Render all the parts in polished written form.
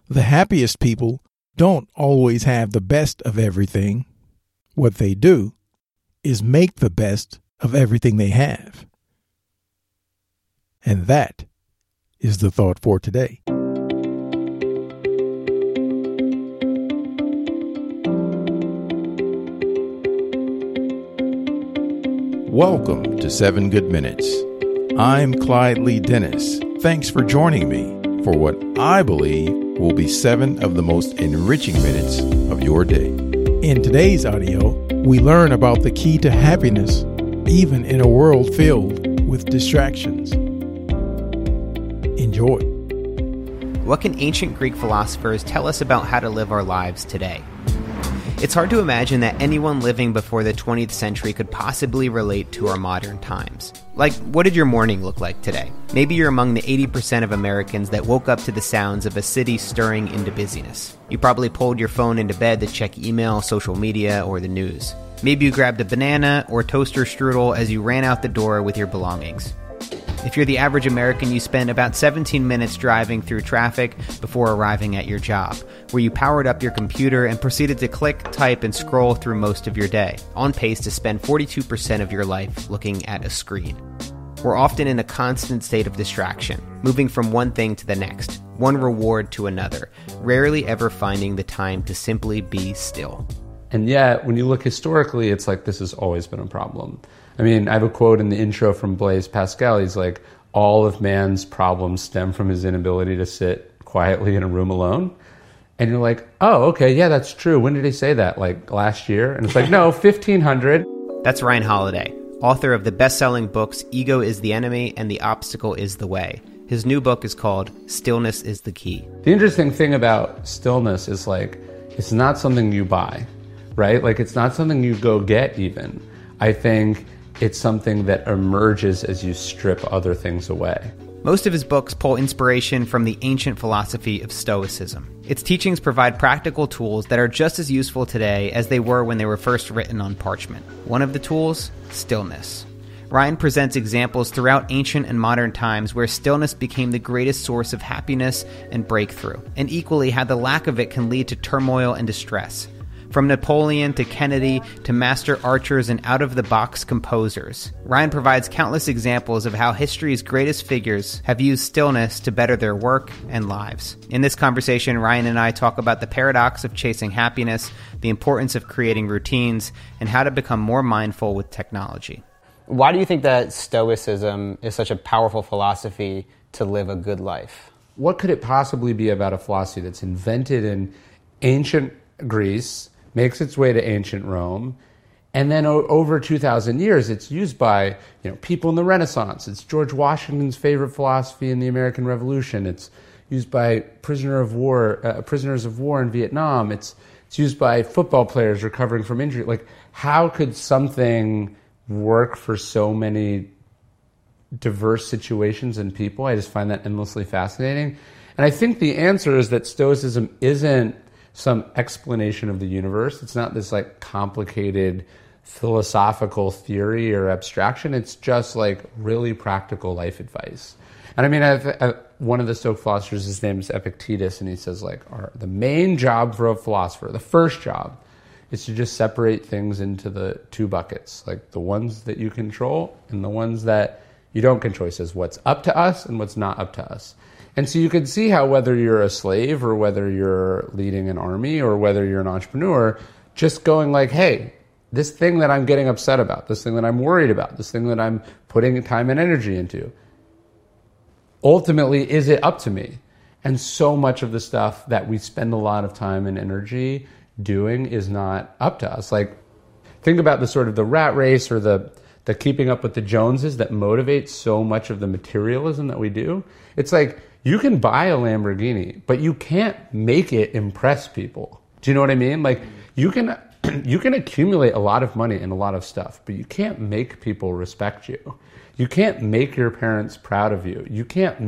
The happiest people don't always have the best of everything. What they do is make the best of everything they have. And that is the thought for today. Welcome to 7 Good Minutes. I'm Clyde Lee Dennis. Thanks for joining me for what I believe will be 7 of the most enriching minutes of your day. In today's audio, we learn about the key to happiness, even in a world filled with distractions. Enjoy. What can ancient Greek philosophers tell us about how to live our lives today? It's hard to imagine that anyone living before the 20th century could possibly relate to our modern times. Like, what did your morning look like today? Maybe you're among the 80% of Americans that woke up to the sounds of a city stirring into busyness. You probably pulled your phone into bed to check email, social media, or the news. Maybe you grabbed a banana or toaster strudel as you ran out the door with your belongings. If you're the average American, you spend about 17 minutes driving through traffic before arriving at your job, where you powered up your computer and proceeded to click, type, and scroll through most of your day, on pace to spend 42% of your life looking at a screen. We're often in a constant state of distraction, moving from one thing to the next, one reward to another, rarely ever finding the time to simply be still. And yet, when you look historically, it's like this has always been a problem. I mean, I have a quote in the intro from Blaise Pascal. He's like, all of man's problems stem from his inability to sit quietly in a room alone. And you're like, oh, okay, yeah, that's true. When did he say that? Like last year? And it's like, no, 1500. That's Ryan Holiday, author of the best-selling books Ego is the Enemy and The Obstacle is the Way. His new book is called Stillness is the Key. The interesting thing about stillness is like, it's not something you buy, right? Like, it's not something you go get even. I think it's something that emerges as you strip other things away. Most of his books pull inspiration from the ancient philosophy of Stoicism. Its teachings provide practical tools that are just as useful today as they were when they were first written on parchment. One of the tools, stillness. Ryan presents examples throughout ancient and modern times where stillness became the greatest source of happiness and breakthrough, and equally how the lack of it can lead to turmoil and distress. From Napoleon to Kennedy to master archers and out-of-the-box composers, Ryan provides countless examples of how history's greatest figures have used stillness to better their work and lives. In this conversation, Ryan and I talk about the paradox of chasing happiness, the importance of creating routines, and how to become more mindful with technology. Why do you think that Stoicism is such a powerful philosophy to live a good life? What could it possibly be about a philosophy that's invented in ancient Greece, makes its way to ancient Rome, and then over 2,000 years, it's used by people in the Renaissance. It's George Washington's favorite philosophy in the American Revolution. It's used by prisoners of war in Vietnam. It's used by football players recovering from injury. Like, how could something work for so many diverse situations and people? I just find that endlessly fascinating. And I think the answer is that Stoicism isn't some explanation of the universe. It's not this like complicated philosophical theory or abstraction. It's just like really practical life advice. And I mean, one of the Stoic philosophers, his name is Epictetus, and he says like, the main job for a philosopher, the first job, is to just separate things into the two buckets, like the ones that you control and the ones that you don't control. He says what's up to us and what's not up to us. And so you can see how whether you're a slave or whether you're leading an army or whether you're an entrepreneur, just going like, hey, this thing that I'm getting upset about, this thing that I'm worried about, this thing that I'm putting time and energy into, ultimately, is it up to me? And so much of the stuff that we spend a lot of time and energy doing is not up to us. Like, think about the sort of the rat race or the keeping up with the Joneses that motivates so much of the materialism that we do. It's like, you can buy a Lamborghini, but you can't make it impress people. Do you know what I mean? Like, you can accumulate a lot of money and a lot of stuff, but you can't make people respect you. You can't make your parents proud of you. You can't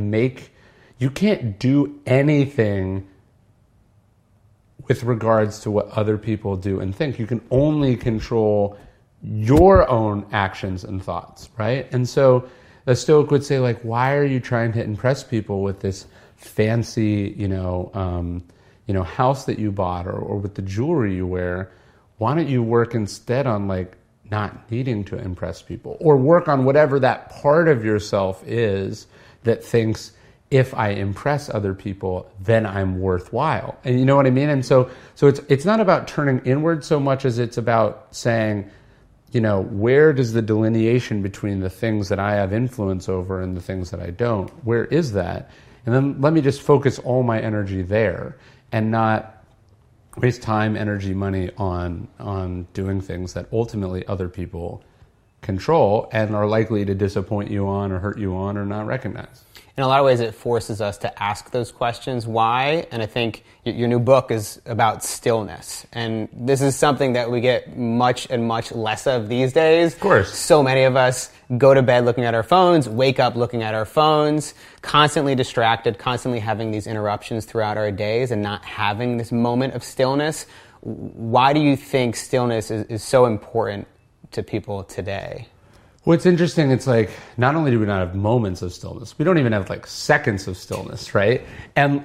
do anything with regards to what other people do and think. You can only control your own actions and thoughts, right? And so a Stoic would say, like, why are you trying to impress people with this fancy, house that you bought or with the jewelry you wear, why don't you work instead on like not needing to impress people, or work on whatever that part of yourself is that thinks, if I impress other people, then I'm worthwhile. And you know what I mean? And so it's not about turning inward so much as it's about saying, where does the delineation between the things that I have influence over and the things that I don't, where is that? And then let me just focus all my energy there and not waste time, energy, money on doing things that ultimately other people control and are likely to disappoint you on or hurt you on or not recognize. In a lot of ways, it forces us to ask those questions. Why? And I think your new book is about stillness. And this is something that we get much and much less of these days. Of course. So many of us go to bed looking at our phones, wake up looking at our phones, constantly distracted, constantly having these interruptions throughout our days and not having this moment of stillness. Why do you think stillness is so important to people today? Well, it's interesting. It's like, not only do we not have moments of stillness, we don't even have like seconds of stillness, right? And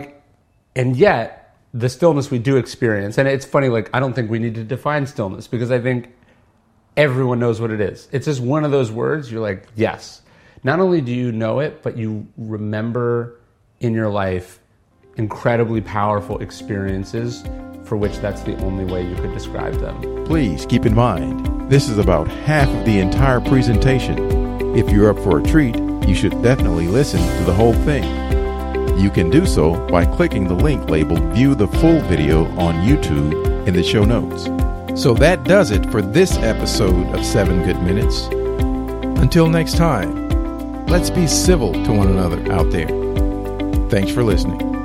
yet the stillness we do experience, and it's funny, like, I don't think we need to define stillness because I think everyone knows what it is. It's just one of those words. You're like, yes. Not only do you know it, but you remember in your life incredibly powerful experiences for which that's the only way you could describe them. Please keep in mind, this is about half of the entire presentation. If you're up for a treat, you should definitely listen to the whole thing. You can do so by clicking the link labeled View the Full Video on YouTube in the show notes. So that does it for this episode of 7 Good Minutes. Until next time, let's be civil to one another out there. Thanks for listening.